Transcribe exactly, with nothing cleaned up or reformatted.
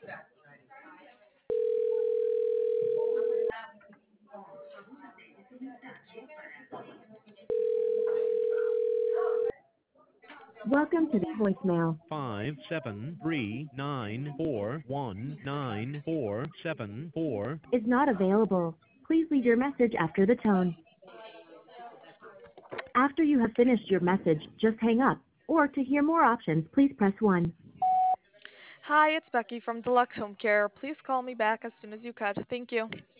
Welcome to the voicemail. five seven three nine four one nine four seven four. Is not available. Please leave your message after the tone. After you have finished your message, just hang up. Or to hear more options, please press one. Hi, it's Becky from Deluxe Home Care. Please call me back as soon as you could. Thank you.